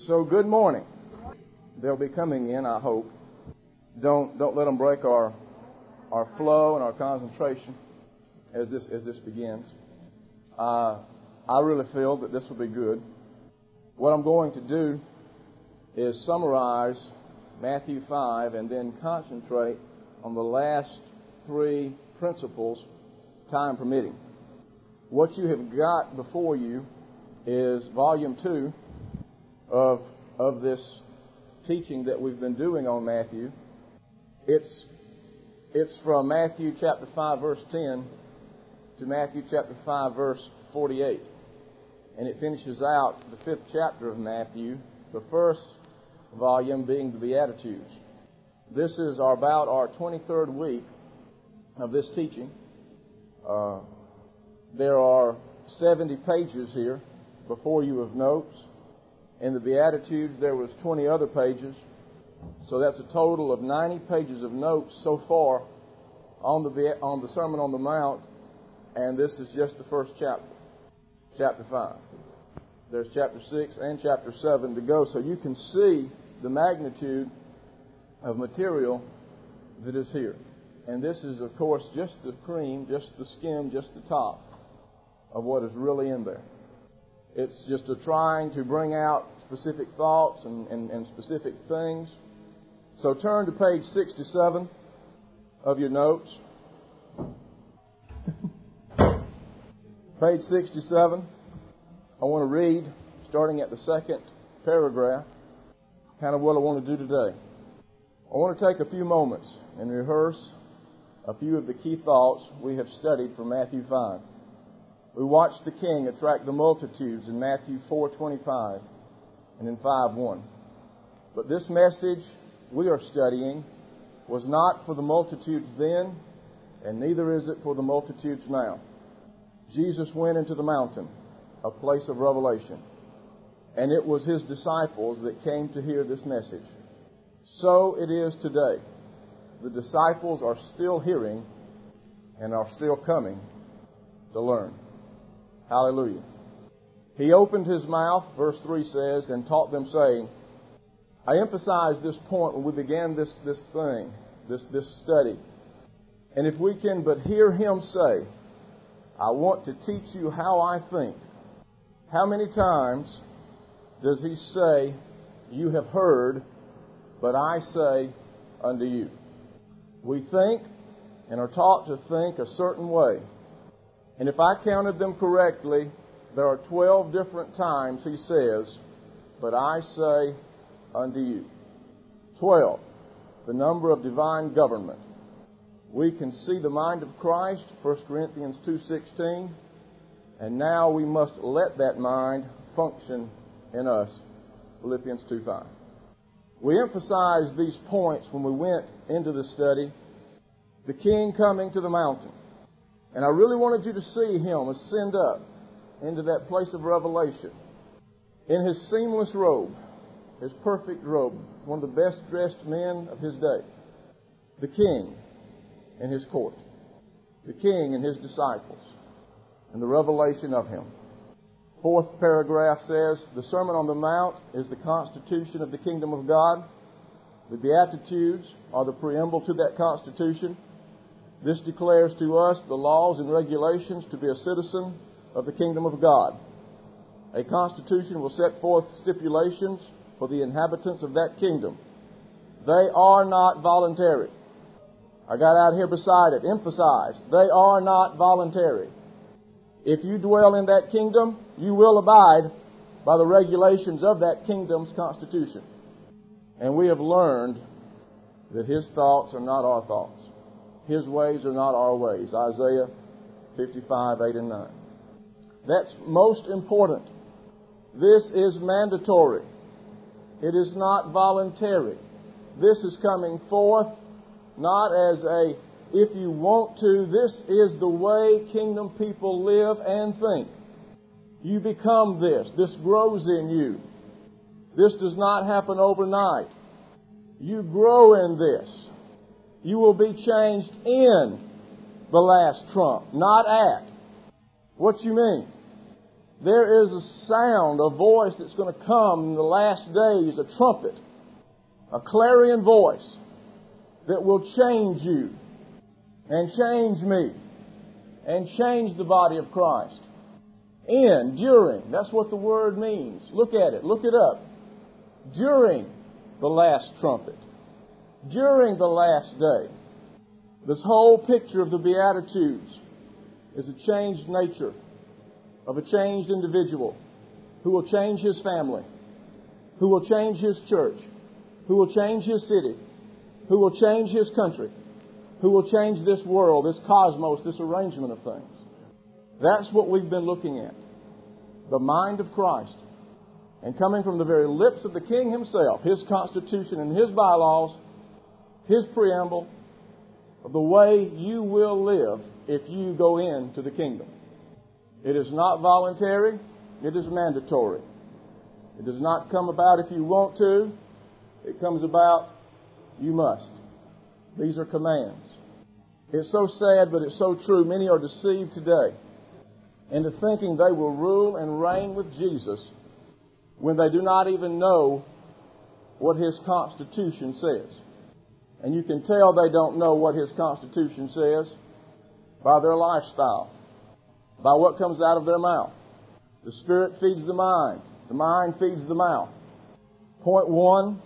So good morning. They'll be coming in, I hope. Don't let them break our flow and our concentration as this begins. I really feel that this will be good. What I'm going to do is summarize Matthew 5 and then concentrate on the last three principles, time permitting. What you have got before you is volume 2 of this teaching that we've been doing on Matthew. It's from Matthew chapter 5 verse 10 to Matthew chapter 5 verse 48. And it finishes out the 5th chapter of Matthew, the first volume being the Beatitudes. This is about our 23rd week of this teaching. There are 70 pages here before you of notes. In the Beatitudes, there was 20 other pages. So that's a total of 90 pages of notes so far on the Sermon on the Mount. And this is just the first chapter, chapter 5. There's chapter 6 and chapter 7 to go. So you can see the magnitude of material that is here. And this is, of course, just the cream, just the skim, just the top of what is really in there. It's just trying to bring out specific thoughts and specific things. So turn to page 67 of your notes. Page 67. I want to read, starting at the second paragraph, kind of what I want to do today. I want to take a few moments and rehearse a few of the key thoughts we have studied from Matthew 5. We watched the king attract the multitudes in Matthew 4:25 and in 5:1. But this message we are studying was not for the multitudes then, and neither is it for the multitudes now. Jesus went into the mountain, a place of revelation, and it was His disciples that came to hear this message. So it is today. The disciples are still hearing and are still coming to learn. Hallelujah. He opened His mouth, verse 3 says, and taught them, saying, I emphasized this point when we began this study. And if we can but hear Him say, I want to teach you how I think. How many times does He say, you have heard, but I say unto you? We think and are taught to think a certain way. And if I counted them correctly, there are 12 different times He says, but I say unto you. 12, the number of divine government. We can see the mind of Christ, 1 Corinthians 2:16, and now we must let that mind function in us, Philippians 2:5. We emphasized these points when we went into the study. The king coming to the mountain. And I really wanted you to see Him ascend up into that place of revelation in His seamless robe, His perfect robe, one of the best dressed men of His day. The king in His court, the king and His disciples, and the revelation of Him. 4th paragraph says, the Sermon on the Mount is the constitution of the kingdom of God. The Beatitudes are the preamble to that constitution. This declares to us the laws and regulations to be a citizen of the kingdom of God. A constitution will set forth stipulations for the inhabitants of that kingdom. They are not voluntary. I got out here beside it, emphasize, they are not voluntary. If you dwell in that kingdom, you will abide by the regulations of that kingdom's constitution. And we have learned that His thoughts are not our thoughts. His ways are not our ways. Isaiah 55:8-9. That's most important. This is mandatory. It is not voluntary. This is coming forth not as a, if you want to, this is the way kingdom people live and think. You become this. This grows in you. This does not happen overnight. You grow in this. You will be changed in the last trump, not at. What you mean? There is a sound, a voice that's going to come in the last days, a trumpet, a clarion voice that will change you and change me and change the body of Christ. During, that's what the word means. Look at it, look it up. During the last trumpet, during the last day. This whole picture of the Beatitudes is a changed nature of a changed individual who will change his family, who will change his church, who will change his city, who will change his country, who will change this world, this cosmos, this arrangement of things. That's what we've been looking at. The mind of Christ. And coming from the very lips of the King himself, his constitution and his bylaws, his preamble, of the way you will live if you go into the kingdom. It is not voluntary, it is mandatory. It does not come about if you want to, it comes about you must. These are commands. It's so sad, but it's so true. Many are deceived today into thinking they will rule and reign with Jesus when they do not even know what his Constitution says. And you can tell they don't know what his Constitution says by their lifestyle, by what comes out of their mouth. The Spirit feeds the mind feeds the mouth. Point 1,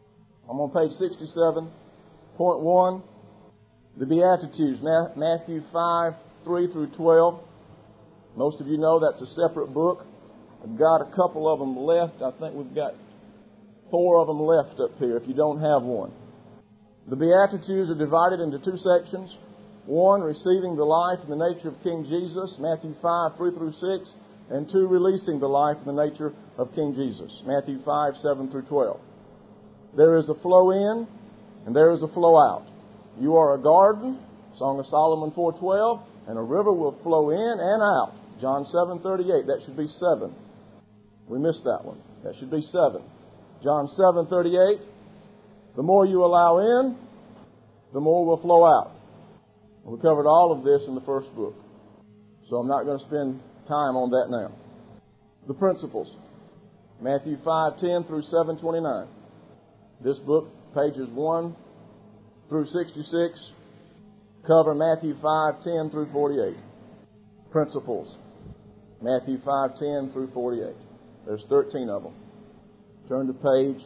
I'm on page 67. Point 1, the Beatitudes, Matthew 5, 3 through 12. Most of you know that's a separate book. I've got a couple of them left. I think we've got 4 of them left up here if you don't have one. The Beatitudes are divided into 2 sections. 1, receiving the life and the nature of King Jesus, Matthew 5, 3 through 6. And 2, releasing the life and the nature of King Jesus, Matthew 5, 7 through 12. There is a flow in and there is a flow out. You are a garden, Song of Solomon 4:12, and a river will flow in and out, John 7:38. That should be 7. We missed that one. That should be 7. John 7:38. The more you allow in, the more will flow out. We covered all of this in the first book, so I'm not going to spend time on that now. The principles, Matthew 5:10 through 7:29. This book, pages 1 through 66, cover Matthew 5:10 through 48. Principles, Matthew 5:10 through 48. There's 13 of them. Turn to page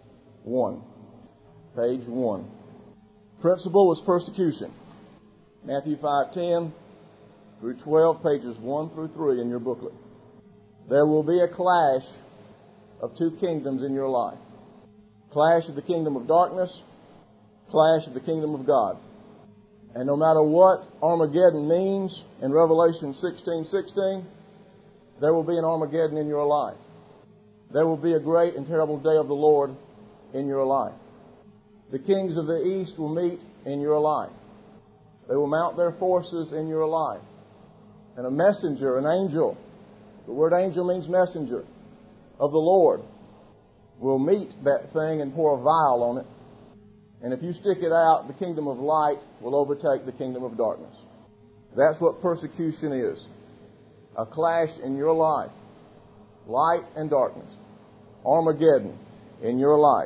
1. Page 1. Principle is persecution. Matthew 5:10 through 12, pages 1 through 3 in your booklet. There will be a clash of 2 kingdoms in your life. Clash of the kingdom of darkness, clash of the kingdom of God. And no matter what Armageddon means in Revelation 16:16, there will be an Armageddon in your life. There will be a great and terrible day of the Lord in your life. The kings of the east will meet in your life. They will mount their forces in your life. And a messenger, an angel, the word angel means messenger, of the Lord, will meet that thing and pour a vial on it. And if you stick it out, the kingdom of light will overtake the kingdom of darkness. That's what persecution is. A clash in your life. Light and darkness. Armageddon in your light.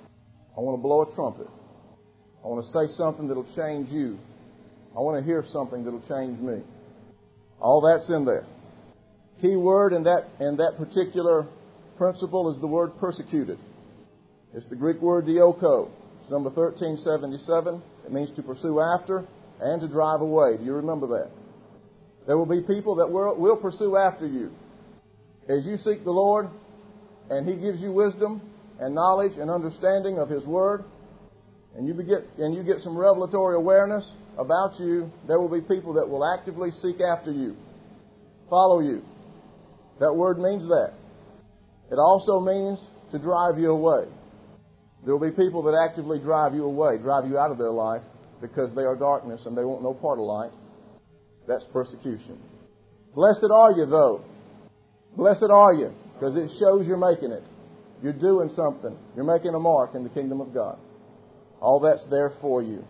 I want to blow a trumpet. I want to say something that'll change you. I want to hear something that'll change me. All that's in there. Key word in that particular principle is the word persecuted. It's the Greek word dioko. It's number 1377. It means to pursue after and to drive away. Do you remember that? There will be people that will pursue after you. As you seek the Lord and He gives you wisdom and knowledge and understanding of His Word, and you get some revelatory awareness about you, there will be people that will actively seek after you, follow you. That word means that. It also means to drive you away. There will be people that actively drive you away, drive you out of their life because they are darkness and they want no part of light. That's persecution. Blessed are you, though. Blessed are you, because it shows you're making it. You're doing something. You're making a mark in the kingdom of God. All that's there for you.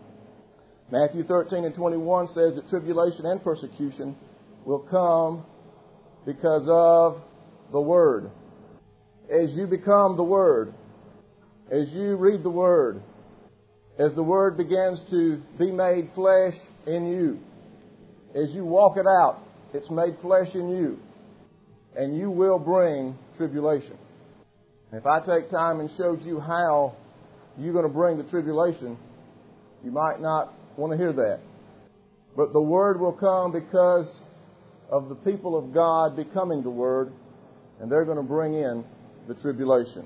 Matthew 13:21 says that tribulation and persecution will come because of the Word. As you become the Word, as you read the Word, as the Word begins to be made flesh in you, as you walk it out, it's made flesh in you, and you will bring tribulation. If I take time and showed you how you're going to bring the tribulation, you might not want to hear that. But the Word will come because of the people of God becoming the Word, and they're going to bring in the tribulation.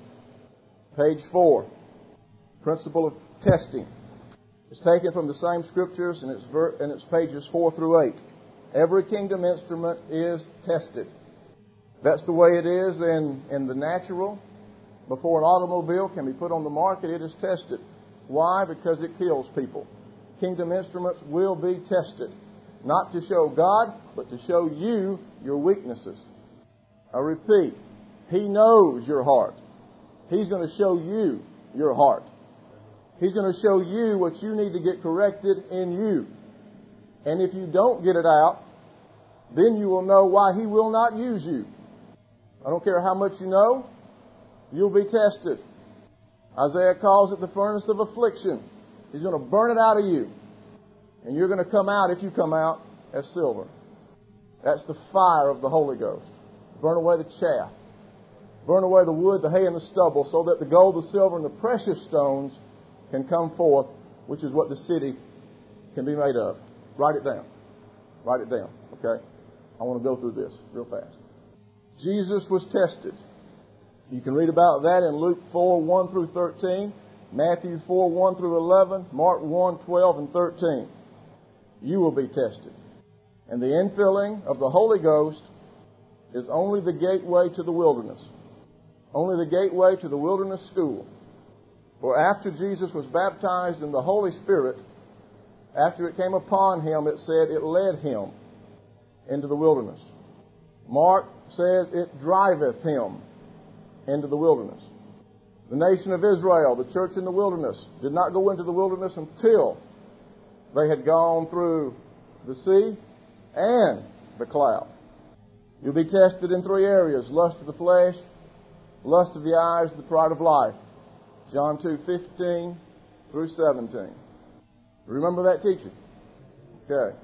Page 4, principle of testing. It's taken from the same scriptures, and it's pages 4 through 8. Every kingdom instrument is tested. That's the way it is in the natural. Before an automobile can be put on the market, it is tested. Why? Because it kills people. Kingdom instruments will be tested. Not to show God, but to show you your weaknesses. I repeat, He knows your heart. He's going to show you your heart. He's going to show you what you need to get corrected in you. And if you don't get it out, then you will know why He will not use you. I don't care how much you know, you'll be tested. Isaiah calls it the furnace of affliction. He's going to burn it out of you. And you're going to come out, if you come out, as silver. That's the fire of the Holy Ghost. Burn away the chaff. Burn away the wood, the hay, and the stubble, so that the gold, the silver, and the precious stones can come forth, which is what the city can be made of. Write it down. Write it down, okay? I want to go through this real fast. Jesus was tested. You can read about that in Luke 4, 1 through 13, Matthew 4, 1 through 11, Mark 1, 12, and 13. You will be tested. And the infilling of the Holy Ghost is only the gateway to the wilderness. Only the gateway to the wilderness school. For after Jesus was baptized in the Holy Spirit, after it came upon Him, it said it led Him into the wilderness. Mark says it driveth Him into the wilderness. The nation of Israel, the church in the wilderness, did not go into the wilderness until they had gone through the sea and the cloud. You'll be tested in 3 areas: lust of the flesh, lust of the eyes, the pride of life. John 2:15 through 17. Remember that teaching? Okay.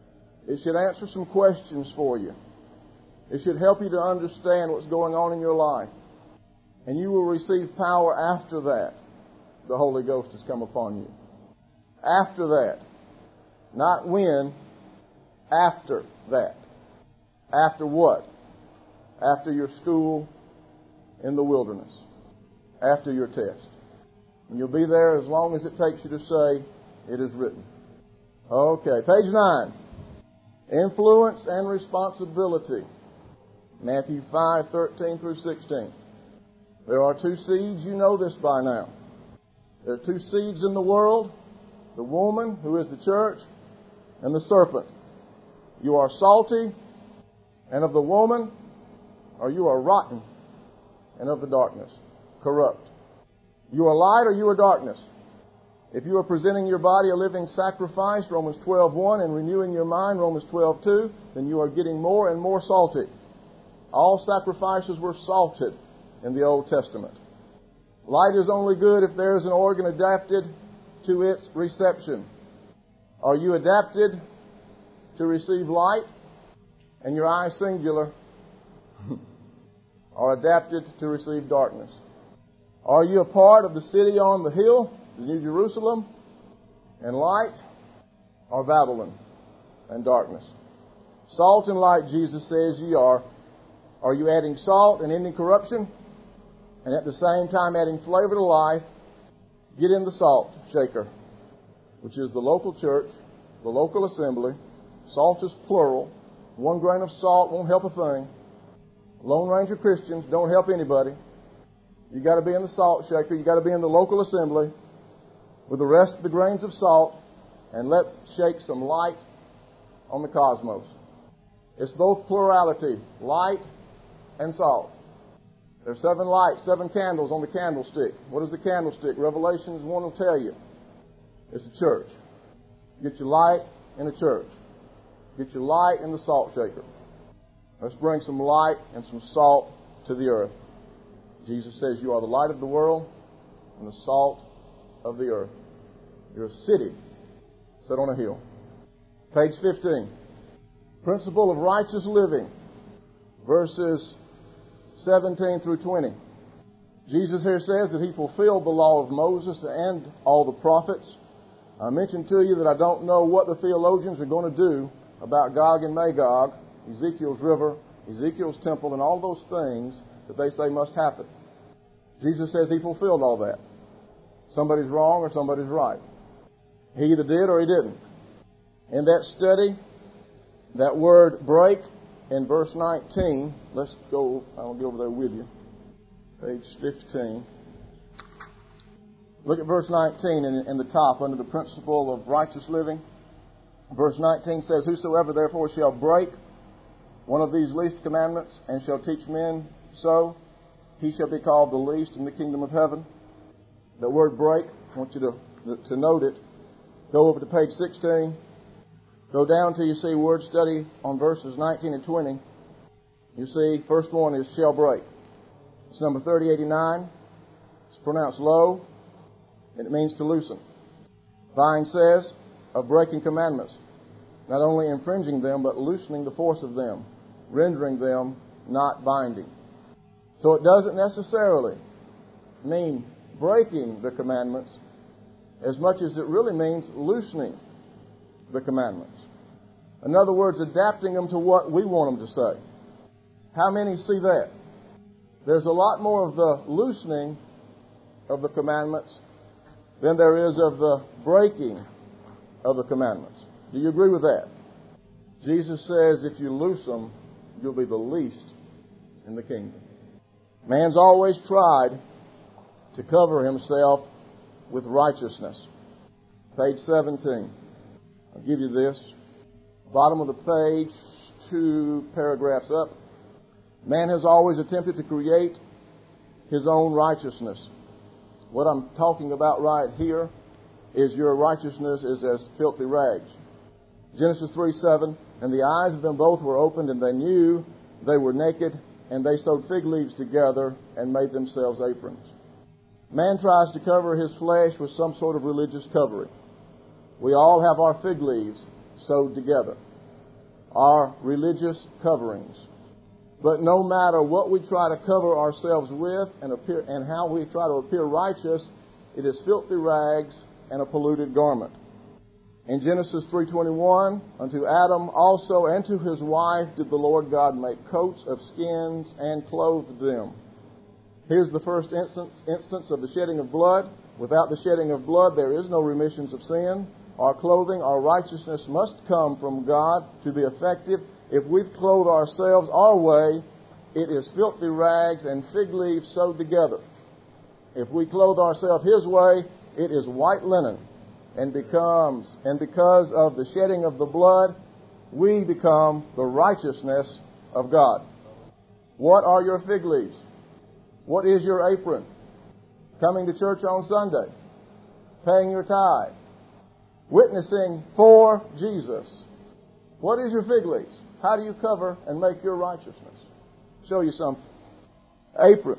It should answer some questions for you. It should help you to understand what's going on in your life. And you will receive power after that. The Holy Ghost has come upon you. After that. Not when. After that. After what? After your school in the wilderness. After your test. And you'll be there as long as it takes you to say, it is written. Okay, page 9. Influence and responsibility. Matthew 5:13 through 16. There are 2 seeds. You know this by now. There are 2 seeds in the world. The woman, who is the church, and the serpent. You are salty, and of the woman, or you are rotten, and of the darkness, corrupt. You are light, or you are darkness. If you are presenting your body a living sacrifice, Romans 12:1, and renewing your mind, Romans 12:2, then you are getting more and more salty. All sacrifices were salted in the Old Testament. Light is only good if there is an organ adapted to its reception. Are you adapted to receive light? And your eyes, singular, are adapted to receive darkness. Are you a part of the city on the hill, the New Jerusalem, and light, or Babylon and darkness? Salt and light, Jesus says ye are. Are you adding salt and ending corruption, and at the same time adding flavor to life? Get in the salt shaker, which is the local church, the local assembly. Salt is plural. 1 grain of salt won't help a thing. Lone Ranger Christians don't help anybody. You got to be in the salt shaker. You got to be in the local assembly with the rest of the grains of salt, and let's shake some light on the cosmos. It's both plurality, light and salt. There's 7 lights, 7 candles on the candlestick. What is the candlestick? Revelations 1 will tell you. It's a church. Get your light in a church. Get your light in the salt shaker. Let's bring some light and some salt to the earth. Jesus says, you are the light of the world and the salt of the earth. You're a city set on a hill. Page 15. Principle of righteous living, verses 17 through 20. Jesus here says that He fulfilled the law of Moses and all the prophets. I mentioned to you that I don't know what the theologians are going to do about Gog and Magog, Ezekiel's river, Ezekiel's temple, and all those things that they say must happen. Jesus says He fulfilled all that. Somebody's wrong or somebody's right. He either did or He didn't. In that study, that word break in verse 19, let's go, I'll go over there with you. Page 15. Look at verse 19 in the top under the principle of righteous living. Verse 19 says, whosoever therefore shall break one of these least commandments and shall teach men so, he shall be called the least in the kingdom of heaven. The word break, I want you to note it. Go over to page 16. Go down till you see word study on verses 19 and 20. You see, first one is shall break. It's number 3089. It's pronounced low, and it means to loosen. Vine says of breaking commandments, not only infringing them, but loosening the force of them, rendering them not binding. So it doesn't necessarily mean breaking the commandments as much as it really means loosening the commandments. In other words, adapting them to what we want them to say. How many see that? There's a lot more of the loosening of the commandments than there is of the breaking of the commandments. Do you agree with that? Jesus says if you loose them, you'll be the least in the kingdom. Man's always tried to cover himself with righteousness. Page 17. I'll give you this. Bottom of the page, 2 paragraphs up. Man has always attempted to create his own righteousness. What I'm talking about right here is your righteousness is as filthy rags. Genesis 3:7, and the eyes of them both were opened, and they knew they were naked, and they sewed fig leaves together and made themselves aprons. Man tries to cover his flesh with some sort of religious covering. We all have our fig leaves sewed together, our religious coverings. But no matter what we try to cover ourselves with and how we try to appear righteous, it is filthy rags and a polluted garment. In Genesis 3:21, unto Adam also and to his wife did the Lord God make coats of skins and clothed them. Here's the first instance of the shedding of blood. Without the shedding of blood, there is no remissions of sin. Our clothing, our righteousness must come from God to be effective. If we clothe ourselves our way, it is filthy rags and fig leaves sewed together. If we clothe ourselves His way, it is white linen. And because of the shedding of the blood, we become the righteousness of God. What are your fig leaves? What is your apron? Coming to church on Sunday, paying your tithe, witnessing for Jesus. What is your fig leaves? How do you cover and make your righteousness? Show you something. Apron.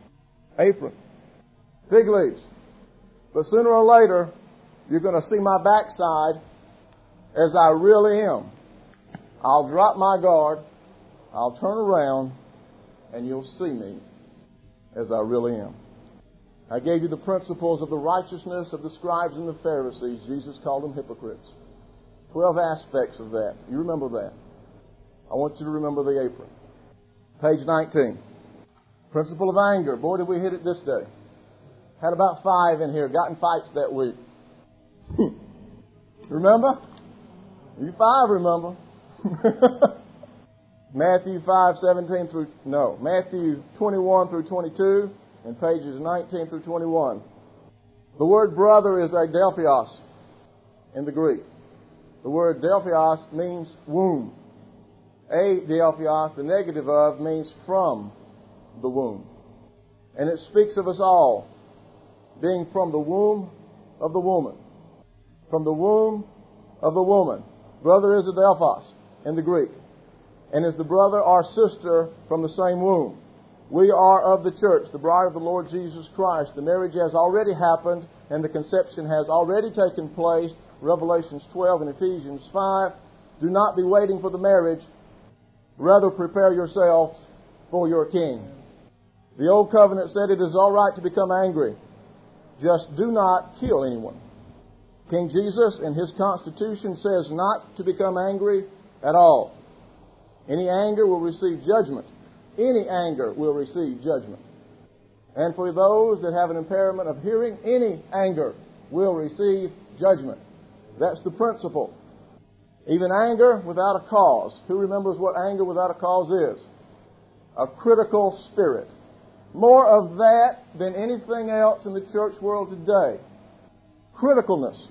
Fig leaves. But sooner or later, you're going to see my backside as I really am. I'll drop my guard, I'll turn around, and you'll see me as I really am. I gave you the principles of the righteousness of the scribes and the Pharisees. Jesus called them hypocrites. 12 aspects of that. You remember that. I want you to remember the apron. Page 19. Principle of anger. Boy, did we hit it this day. Had about 5 in here. Got in fights that week. Remember? You 5 remember. Matthew 21 through 22 and pages 19 through 21. The word brother is adelphios in the Greek. The word delphios means womb. Adelphios, the negative of, means from the womb. And it speaks of us all being from the womb of the woman. From the womb of the woman. Brother is adelphos in the Greek. and is the brother or sister from the same womb. We are of the church, the bride of the Lord Jesus Christ. The marriage has already happened, and the conception has already taken place. Revelations 12 and Ephesians 5. Do not be waiting for the marriage. Rather, prepare yourselves for your king. The Old Covenant said it is all right to become angry. Just do not kill anyone. King Jesus in His Constitution says not to become angry at all. Any anger will receive judgment. Any anger will receive judgment. And for those that have an impairment of hearing, any anger will receive judgment. That's the principle. Even anger without a cause. Who remembers what anger without a cause is? A critical spirit. More of that than anything else in the church world today. Criticalness.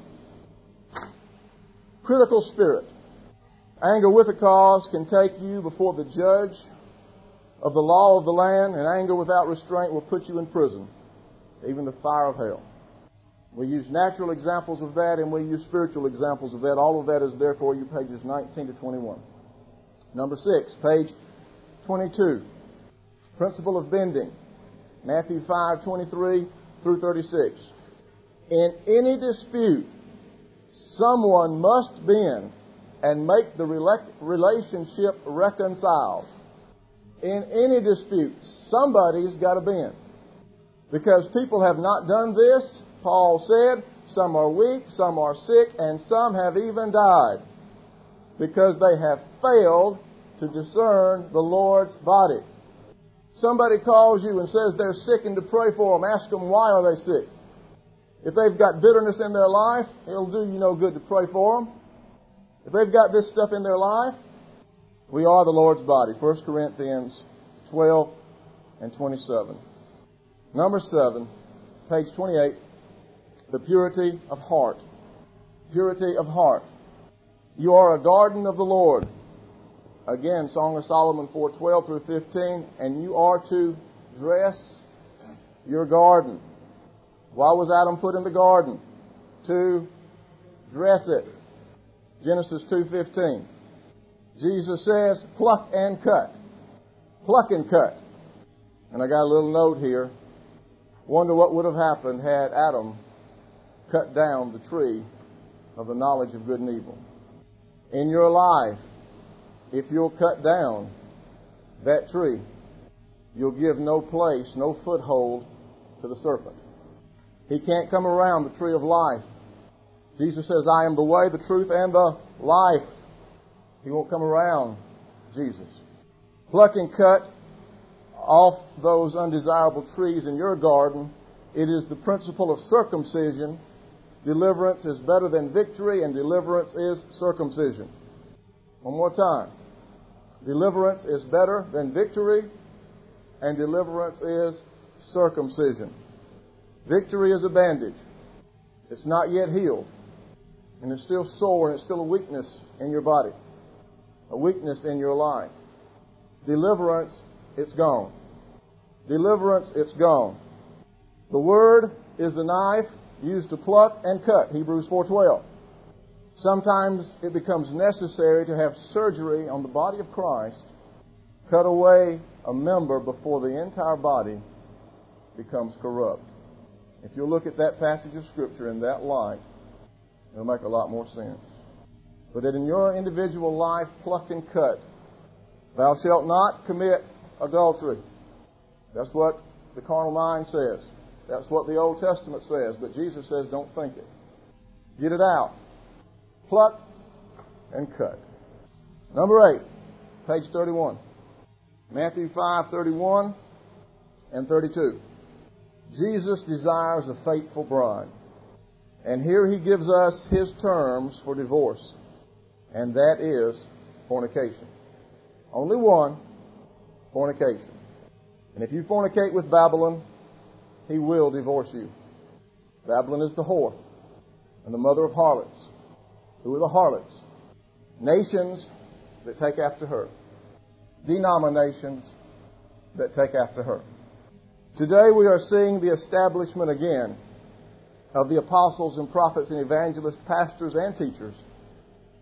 Critical spirit. Anger with a cause can take you before the judge of the law of the land, and anger without restraint will put you in prison, even the fire of hell. We use natural examples of that, and we use spiritual examples of that. All of that is there for you, pages 19 to 21. Number 6, page 22. Principle of bending. Matthew 5:23 through 36. In any dispute, someone must bend and make the relationship reconciled. In any dispute, somebody's got to bend. Because people have not done this, Paul said, some are weak, some are sick, and some have even died. Because they have failed to discern the Lord's body. Somebody calls you and says they're sick and to pray for them. Ask them, why are they sick? If they've got bitterness in their life, it'll do you no good to pray for them. If they've got this stuff in their life, we are the Lord's body. 1 Corinthians 12 and 27. Number 7, page 28, the purity of heart. Purity of heart. You are a garden of the Lord. Again, Song of Solomon 4:12 through 15. And you are to dress your garden. Why was Adam put in the garden? To dress it. Genesis 2:15. Jesus says, pluck and cut. Pluck and cut. And I got a little note here. Wonder what would have happened had Adam cut down the tree of the knowledge of good and evil. In your life, if you'll cut down that tree, you'll give no place, no foothold to the serpent. He can't come around the tree of life. Jesus says, I am the way, the truth, and the life. He won't come around Jesus. Pluck and cut off those undesirable trees in your garden. It is the principle of circumcision. Deliverance is better than victory, and deliverance is circumcision. One more time. Deliverance is better than victory, and deliverance is circumcision. Victory is a bandage. It's not yet healed. And it's still sore, and it's still a weakness in your body. A weakness in your life. Deliverance, it's gone. Deliverance, it's gone. The Word is the knife used to pluck and cut. Hebrews 4:12. Sometimes it becomes necessary to have surgery on the body of Christ, cut away a member before the entire body becomes corrupt. If you'll look at that passage of Scripture in that light, it'll make a lot more sense. But that in your individual life, pluck and cut. Thou shalt not commit adultery. That's what the carnal mind says. That's what the Old Testament says. But Jesus says, don't think it. Get it out. Pluck and cut. Number 8, page 31. Matthew 5:31 and 32. Jesus desires a faithful bride. And here He gives us His terms for divorce. And that is fornication. Only one, fornication. And if you fornicate with Babylon, he will divorce you. Babylon is the whore and the mother of harlots. Who are the harlots? Nations that take after her. Denominations that take after her. Today we are seeing the establishment again of the apostles and prophets and evangelists, pastors and teachers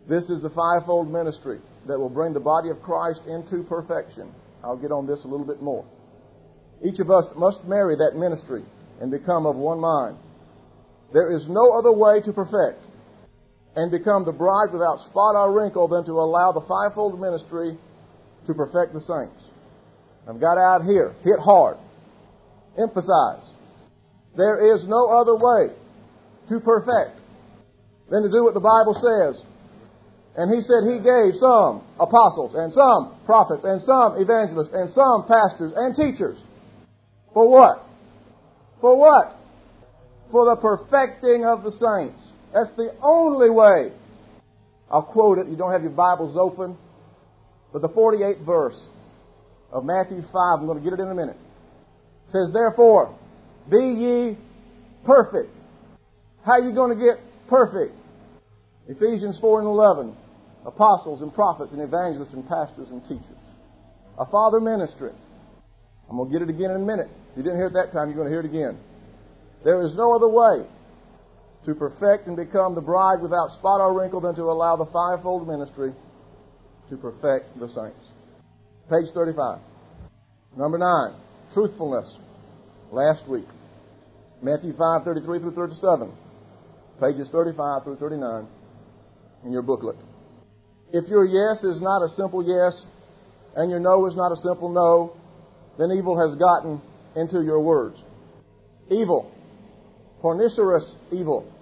This is the fivefold ministry that will bring the body of Christ into perfection. I'll get on this a little bit more. Each of us must marry that ministry and become of one mind. There is no other way to perfect and become the bride without spot or wrinkle than to allow the fivefold ministry to perfect the saints. I've got out here, hit hard, emphasize. There is no other way to perfect than to do what the Bible says. And He said He gave some apostles and some prophets and some evangelists and some pastors and teachers. For what? For what? For the perfecting of the saints. That's the only way. I'll quote it. You don't have your Bibles open. But the 48th verse of Matthew 5, I'm going to get it in a minute. It says, therefore, be ye perfect. How are you going to get perfect? Ephesians 4 and 11. Apostles and prophets and evangelists and pastors and teachers. A father ministry. I'm going to get it again in a minute. If you didn't hear it that time, you're going to hear it again. There is no other way to perfect and become the bride without spot or wrinkle than to allow the fivefold ministry to perfect the saints. Page 35. Number 9, truthfulness. Last week, Matthew 5, 33 through 37. Pages 35 through 39 in your booklet. If your yes is not a simple yes and your no is not a simple no, then evil has gotten into your words. Evil. Pernicious evil.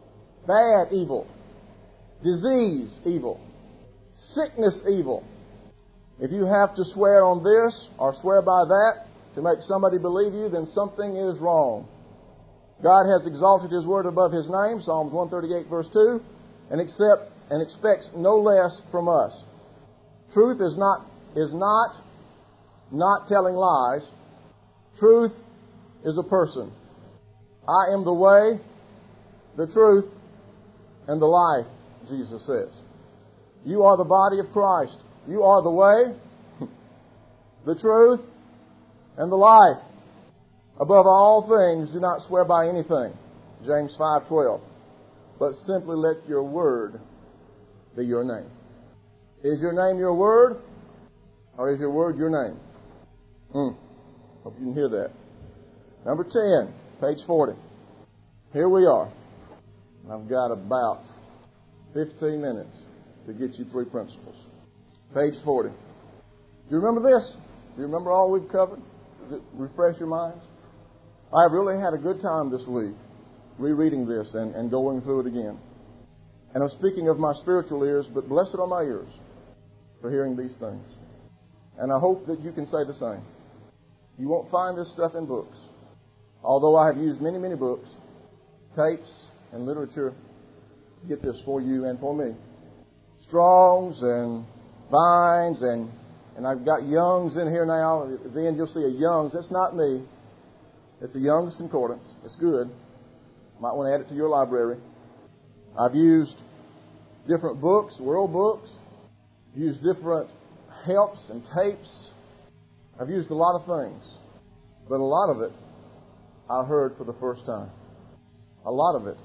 Bad evil. Disease evil. Sickness evil. If you have to swear on this or swear by that to make somebody believe you, then something is wrong. God has exalted His word above His name, Psalms 138 verse 2, and expects no less from us. Truth is not telling lies. Truth is a person. I am the way, the truth, and the life, Jesus says. You are the body of Christ. You are the way, the truth, and the life. Above all things, do not swear by anything. James 5:12. But simply let your word be your name. Is your name your word? Or is your word your name? Hope you can hear that. Number 10, page 40. Here we are. I've got about 15 minutes to get you 3 principles. Page 40. Do you remember this? Do you remember all we've covered? Does it refresh your minds? I've really had a good time this week rereading this and going through it again. And I'm speaking of my spiritual ears, but blessed are my ears for hearing these things. And I hope that you can say the same. You won't find this stuff in books. Although I have used many, many books, tapes, and literature to get this for you and for me. Strong's and Vines, and I've got Young's in here now. At the end you'll see a Young's. That's not me. It's a Young's Concordance. It's good. Might want to add it to your library. I've used different books, world books. Used different helps and tapes. I've used a lot of things. But a lot of it I heard for the first time. A lot of it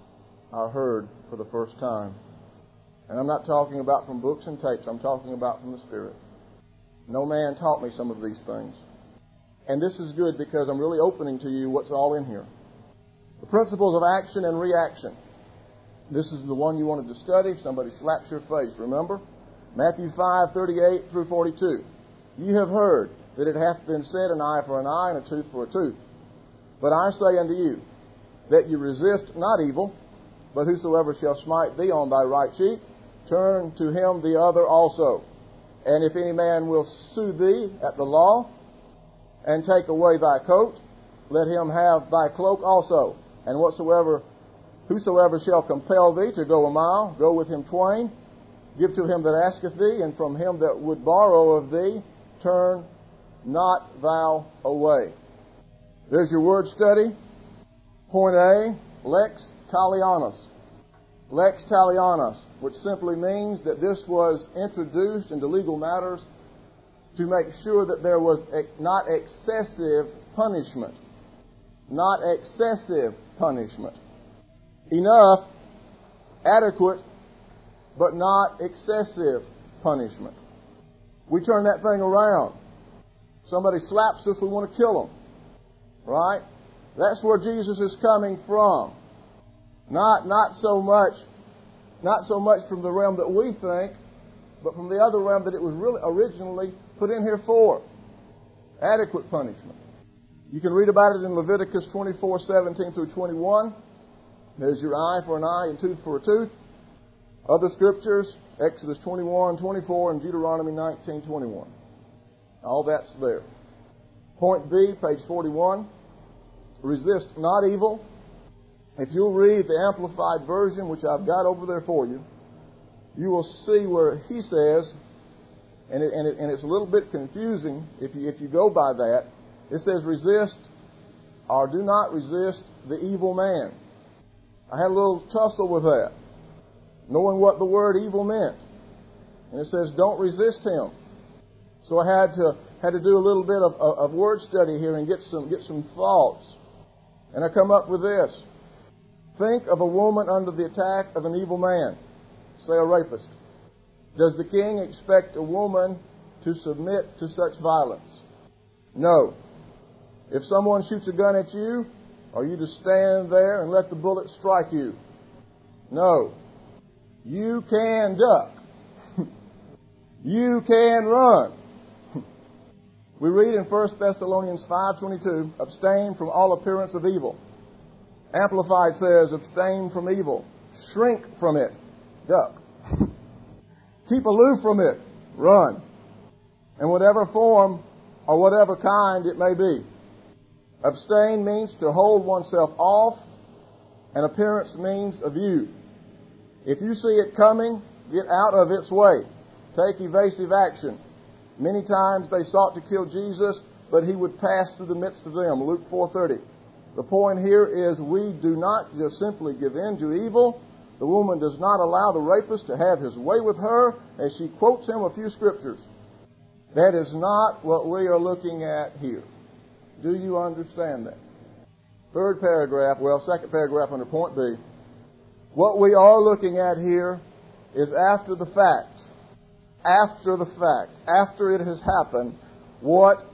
I heard for the first time. And I'm not talking about from books and tapes. I'm talking about from the Spirit. No man taught me some of these things. And this is good because I'm really opening to you what's all in here. The principles of action and reaction. This is the one you wanted to study. Somebody slaps your face, remember? Matthew 5:38 through 42. You have heard that it hath been said, an eye for an eye and a tooth for a tooth. But I say unto you, that you resist not evil, but whosoever shall smite thee on thy right cheek, turn to him the other also. And if any man will sue thee at the law, and take away thy coat, let him have thy cloak also. And whosoever shall compel thee to go a mile, go with him twain. Give to him that asketh thee, and from him that would borrow of thee, turn not thou away. There's your word study. Point A, lex talionis. Lex talionis, which simply means that this was introduced into legal matters to make sure that there was not excessive punishment. Not excessive punishment. Enough, adequate, but not excessive punishment. We turn that thing around. Somebody slaps us, we want to kill them. Right? That's where Jesus is coming from. Not so much from the realm that we think, but from the other realm that it was really originally put in here for. Adequate punishment. You can read about it in Leviticus 24:17 through 21. There's your eye for an eye and tooth for a tooth. Other scriptures, Exodus 21:24 and Deuteronomy 19:21. All that's there. Point B, page 41. Resist not evil. If you'll read the Amplified Version, which I've got over there for you, you will see where he says, and it's a little bit confusing if you go by that. It says resist or do not resist the evil man. I had a little tussle with that, knowing what the word evil meant. And it says don't resist him. So I had to do a little bit of word study here and get some thoughts. And I come up with this. Think of a woman under the attack of an evil man, say a rapist. Does the king expect a woman to submit to such violence? No. If someone shoots a gun at you, are you to stand there and let the bullet strike you? No. You can duck. You can run. We read in 1 Thessalonians 5:22, abstain from all appearance of evil. Amplified says, abstain from evil. Shrink from it. Duck. Keep aloof from it. Run. In whatever form or whatever kind it may be. Abstain means to hold oneself off, and appearance means a view. If you see it coming, get out of its way. Take evasive action. Many times they sought to kill Jesus, but he would pass through the midst of them. Luke 4:30. The point here is we do not just simply give in to evil. The woman does not allow the rapist to have his way with her as she quotes him a few scriptures. That is not what we are looking at here. Do you understand that? Second paragraph under point B. What we are looking at here is after the fact. After the fact. After it has happened, what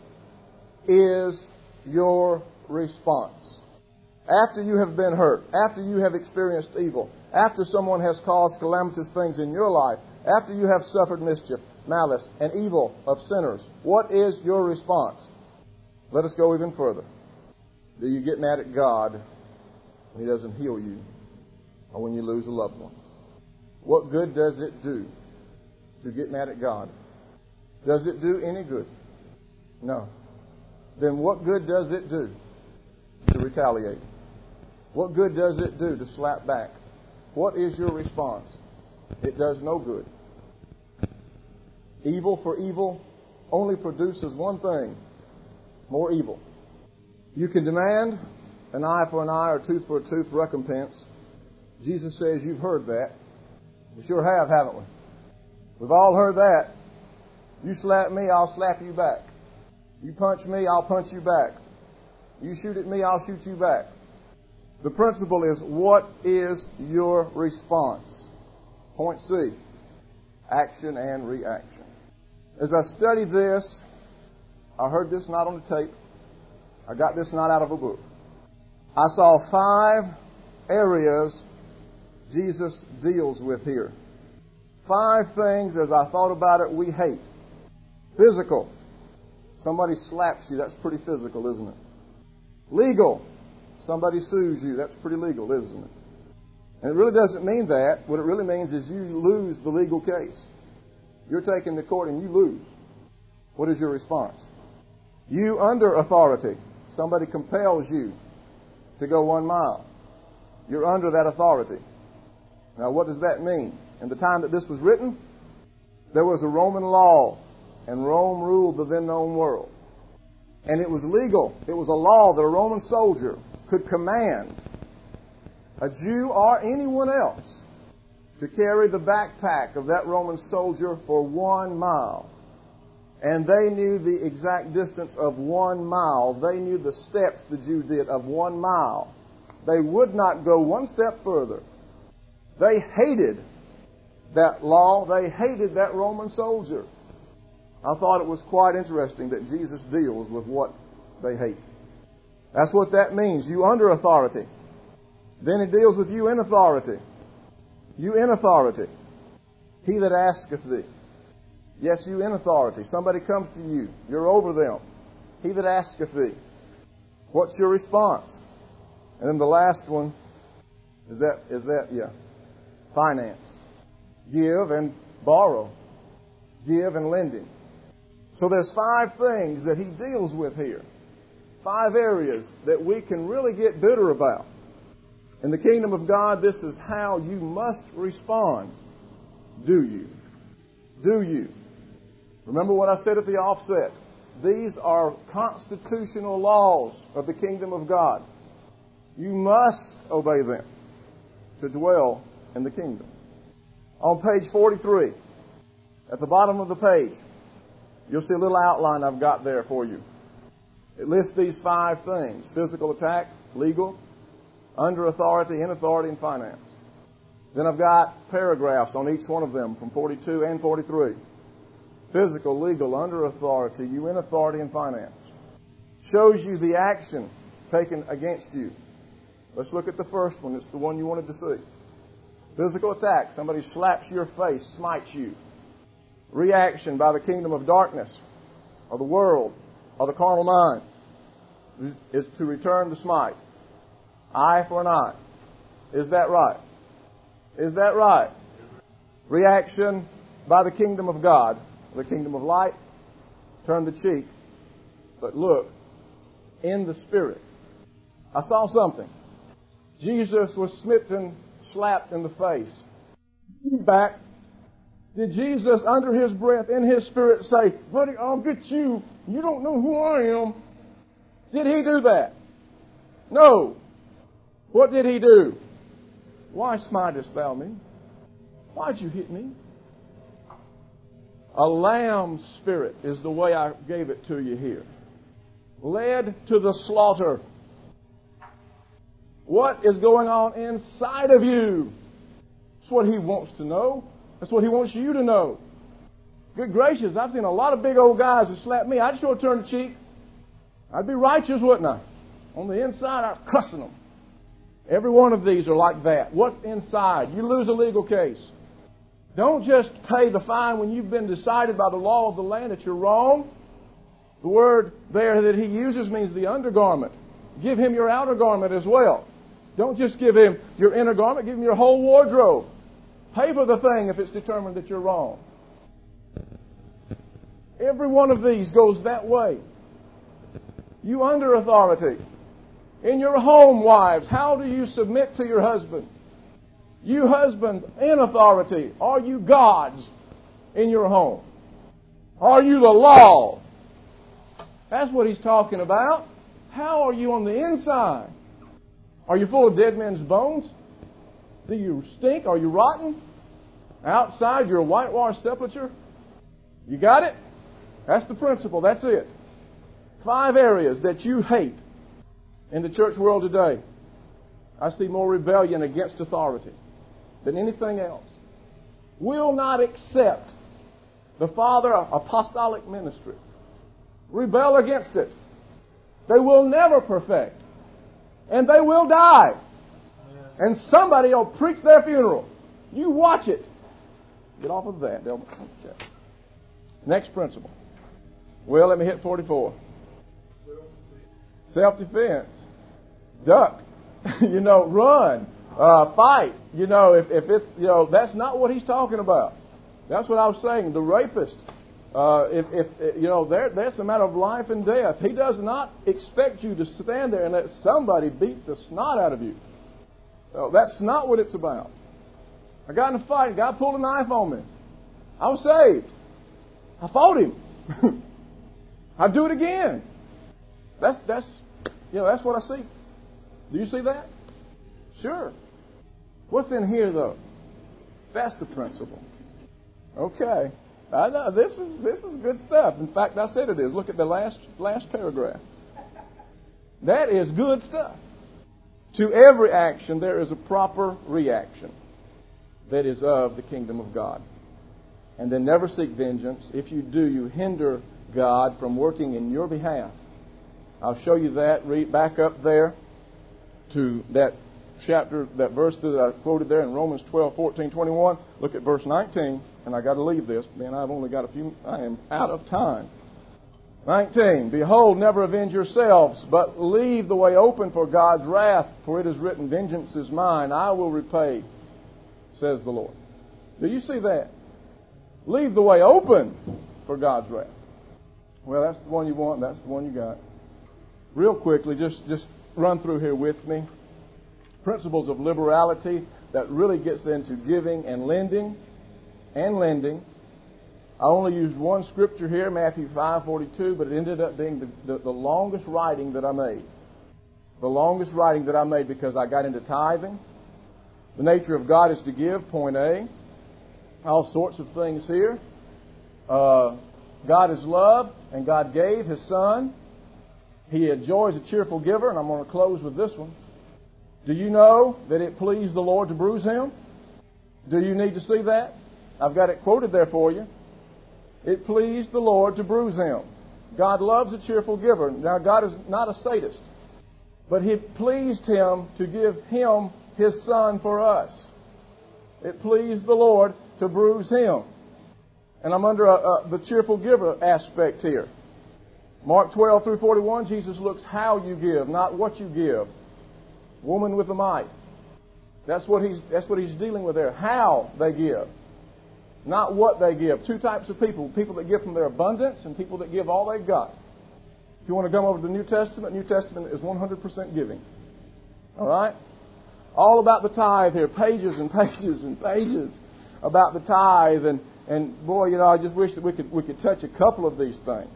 is your response? After you have been hurt, after you have experienced evil, after someone has caused calamitous things in your life, after you have suffered mischief, malice, and evil of sinners, what is your response? Let us go even further. Do you get mad at God when He doesn't heal you or when you lose a loved one? What good does it do to get mad at God? Does it do any good? No. Then what good does it do to retaliate? What good does it do to slap back? What is your response? It does no good. Evil for evil only produces one thing: more evil. You can demand an eye for an eye or tooth for a tooth recompense. Jesus says you've heard that. We sure have, haven't we? We've all heard that. You slap me, I'll slap you back. You punch me, I'll punch you back. You shoot at me, I'll shoot you back. The principle is, what is your response? Point C, action and reaction. As I studied this, I heard this not on the tape. I got this not out of a book. I saw 5 areas Jesus deals with here. 5 things, as I thought about it, we hate. Physical. Somebody slaps you. That's pretty physical, isn't it? Legal. Somebody sues you. That's pretty legal, isn't it? And it really doesn't mean that. What it really means is you lose the legal case. You're taken to court and you lose. What is your response? You under authority. Somebody compels you to go 1 mile. You're under that authority. Now, what does that mean? In the time that this was written, there was a Roman law, and Rome ruled the then known world. And it was legal. It was a law that a Roman soldier could command a Jew or anyone else to carry the backpack of that Roman soldier for 1 mile. And they knew the exact distance of 1 mile. They knew the steps the Jew did of 1 mile. They would not go one step further. They hated that law. They hated that Roman soldier. I thought it was quite interesting that Jesus deals with what they hate. That's what that means. You under authority. Then He deals with you in authority. You in authority. He that asketh thee. Yes, you in authority. Somebody comes to you. You're over them. He that asketh thee. What's your response? And then the last one is that finance. Give and borrow. Give and lending. So there's 5 things that He deals with here. 5 areas that we can really get bitter about. In the kingdom of God, this is how you must respond. Do you? Do you? Remember what I said at the offset. These are constitutional laws of the kingdom of God. You must obey them to dwell in the kingdom. On page 43, at the bottom of the page, you'll see a little outline I've got there for you. It lists these 5 things: physical attack, legal, under authority, in authority, and finance. Then I've got paragraphs on each one of them from 42 and 43. Physical, legal, under authority, you in authority, and finance. Shows you the action taken against you. Let's look at the first one. It's the one you wanted to see. Physical attack. Somebody slaps your face, smites you. Reaction by the kingdom of darkness, or the world, or the carnal mind, is to return the smite. Eye for an eye. Is that right? Is that right? Reaction by the kingdom of God, the kingdom of light, turn the cheek, but look in the Spirit. I saw something. Jesus was smitten, slapped in the face. Back. Did Jesus, under His breath, in His Spirit, say, "Buddy, I'll get you. You don't know who I am"? Did He do that? No. What did He do? "Why smitest thou me? Why'd you hit me?" A lamb spirit is the way I gave it to you here. Led to the slaughter. What is going on inside of you? That's what He wants to know. That's what He wants you to know. Good gracious, I've seen a lot of big old guys that slap me. I'd sure turn the cheek. I'd be righteous, wouldn't I? On the inside, I'm cussing them. Every one of these are like that. What's inside? You lose a legal case. Don't just pay the fine when you've been decided by the law of the land that you're wrong. The word there that He uses means the undergarment. Give him your outer garment as well. Don't just give him your inner garment. Give him your whole wardrobe. Pay for the thing if it's determined that you're wrong. Every one of these goes that way. You under authority. In your home, wives, how do you submit to your husband? You husbands in authority. Are you gods in your home? Are you the law? That's what He's talking about. How are you on the inside? Are you full of dead men's bones? Do you stink? Are you rotten? Outside, you're a whitewashed sepulcher? You got it? That's the principle. That's it. 5 areas that you hate in the church world today. I see more rebellion against authority than anything else. Will not accept the Father apostolic ministry. Rebel against it. They will never perfect. And they will die. And somebody will preach their funeral. You watch it. Get off of that. Next principle. Well, let me hit 44. Self-defense. Duck. Run. Fight. If it's, that's not what He's talking about. That's what I was saying. The rapist. There's a matter of life and death. He does not expect you to stand there and let somebody beat the snot out of you. That's not what it's about. I got in a fight. A guy pulled a knife on me. I was saved. I fought him. I'd do it again. That's what I see. Do you see that? Sure. What's in here though? That's the principle. Okay. I know this is good stuff. In fact, I said it is. Look at the last paragraph. That is good stuff. To every action there is a proper reaction. that is of the kingdom of God. And then never seek vengeance. If you do, you hinder God from working in your behalf. I'll show you that. Read back up there to that chapter, that verse that I quoted there in Romans 12, 14, 21. Look at verse 19. And I got to leave this. Man, I've only got I am out of time. 19. Behold, never avenge yourselves, but leave the way open for God's wrath, for it is written, vengeance is mine, I will repay, says the Lord. Do you see that? Leave the way open for God's wrath. Well, that's the one you want, that's the one you got. Real quickly, just run through here with me. Principles of liberality that really gets into giving and lending. I only used one scripture here, Matthew 5:42, but it ended up being the longest writing that I made. The longest writing that I made because I got into tithing. The nature of God is to give, point A. All sorts of things here. God is love, and God gave His Son. He enjoys a cheerful giver, and I'm going to close with this one. Do you know that it pleased the Lord to bruise Him? Do you need to see that? I've got it quoted there for you. It pleased the Lord to bruise Him. God loves a cheerful giver. Now, God is not a sadist, but it pleased Him to give Him His Son for us. It pleased the Lord to bruise Him. And I'm under the cheerful giver aspect here. Mark 12 through 41, Jesus looks how you give, not what you give. Woman with the mite. That's what he's dealing with there. How they give, not what they give. Two types of people. People that give from their abundance and people that give all they've got. If you want to come over to the New Testament is 100% giving. All right? All about the tithe here. Pages and pages and pages about the tithe. And boy, I just wish that we could touch a couple of these things.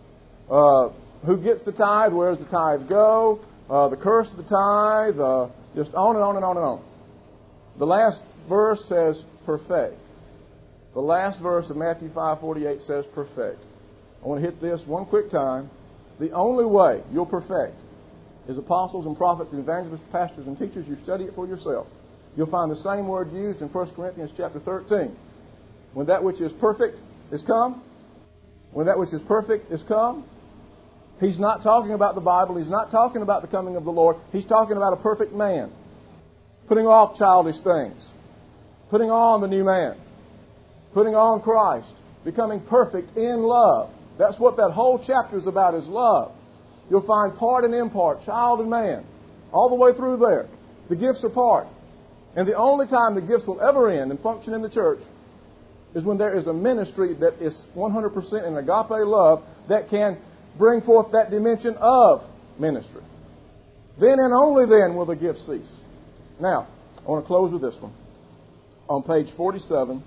Who gets the tithe? Where does the tithe go? The curse of the tithe. Just on and on and on and on. The last verse says perfect. The last verse of Matthew 5:48 says perfect. I want to hit this one quick time. The only way you'll perfect is apostles and prophets and evangelists, pastors and teachers. You study it for yourself. You'll find the same word used in 1 Corinthians chapter 13. When that which is perfect is come. When that which is perfect is come. He's not talking about the Bible. He's not talking about the coming of the Lord. He's talking about a perfect man. Putting off childish things. Putting on the new man. Putting on Christ. Becoming perfect in love. That's what that whole chapter is about, is love. You'll find part and impart, child and man, all the way through there. The gifts are part. And the only time the gifts will ever end and function in the church is when there is a ministry that is 100% in agape love that can bring forth that dimension of ministry. Then and only then will the gifts cease. Now, I want to close with this one. On page 47,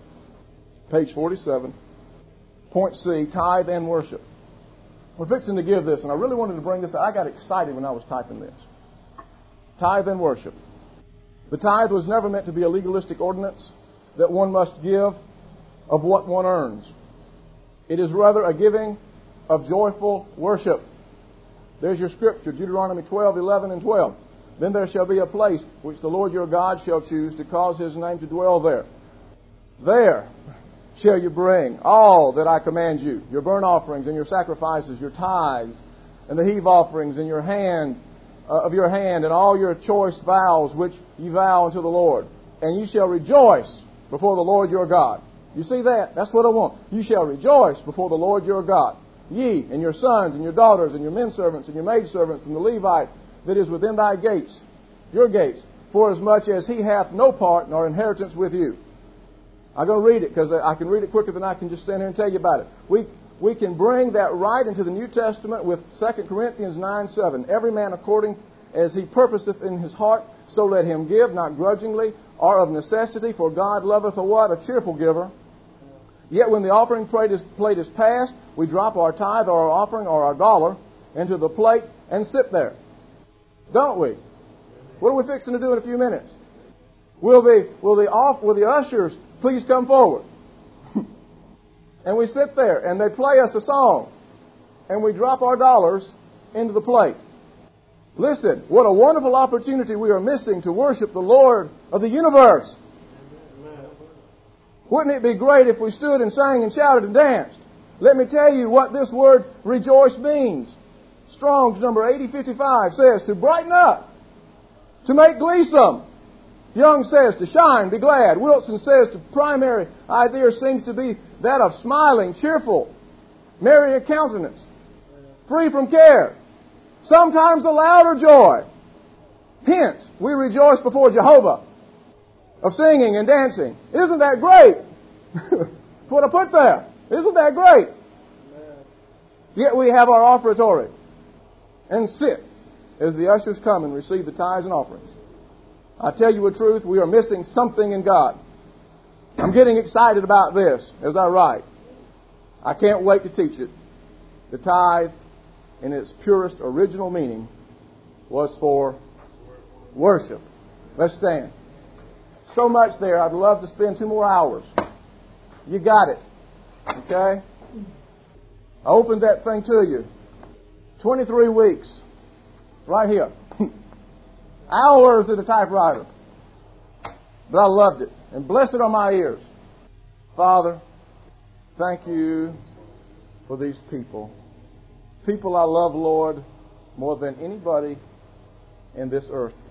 point C, tithe and worship. We're fixing to give this, and I really wanted to bring this out. I got excited when I was typing this. Tithe and worship. The tithe was never meant to be a legalistic ordinance that one must give of what one earns. It is rather a giving of joyful worship. There's your scripture, Deuteronomy 12, 11, and 12. Then there shall be a place which the Lord your God shall choose to cause His name to dwell there. There shall you bring all that I command you, your burnt offerings and your sacrifices, your tithes, and the heave offerings in your hand, and all your choice vows which ye vow unto the Lord. And ye shall rejoice before the Lord your God. You see that? That's what I want. You shall rejoice before the Lord your God. Ye and your sons and your daughters and your men servants and your maid servants and the Levite that is within thy gates, your gates, forasmuch as he hath no part nor inheritance with you. I'm going to read it because I can read it quicker than I can just stand here and tell you about it. We can bring that right into the New Testament with 2 Corinthians 9:7. Every man according as he purposeth in his heart, so let him give, not grudgingly or of necessity, for God loveth a what? A cheerful giver. Yet when the offering plate is passed, we drop our tithe or our offering or our dollar into the plate and sit there. Don't we? What are we fixing to do in a few minutes? Will the ushers please come forward? And we sit there and they play us a song and we drop our dollars into the plate. Listen, what a wonderful opportunity we are missing to worship the Lord of the universe. Wouldn't it be great if we stood and sang and shouted and danced? Let me tell you what this word rejoice means. Strong's number 8055 says to brighten up, to make gleesome. Young says to shine, be glad. Wilson says the primary idea seems to be that of smiling, cheerful, merry of countenance, free from care, sometimes a louder joy. Hence, we rejoice before Jehovah of singing and dancing. Isn't that great? That's what I put there. Isn't that great? Yet we have our offertory and sit as the ushers come and receive the tithes and offerings. I tell you the truth, we are missing something in God. I'm getting excited about this as I write. I can't wait to teach it. The tithe, in its purest original meaning, was for worship. Let's stand. So much there. I'd love to spend 2 more hours. You got it. Okay? I opened that thing to you. 23 weeks. Right here. Hours at a typewriter. But I loved it. And blessed are my ears. Father, thank you for these people. People I love, Lord, more than anybody in this earth.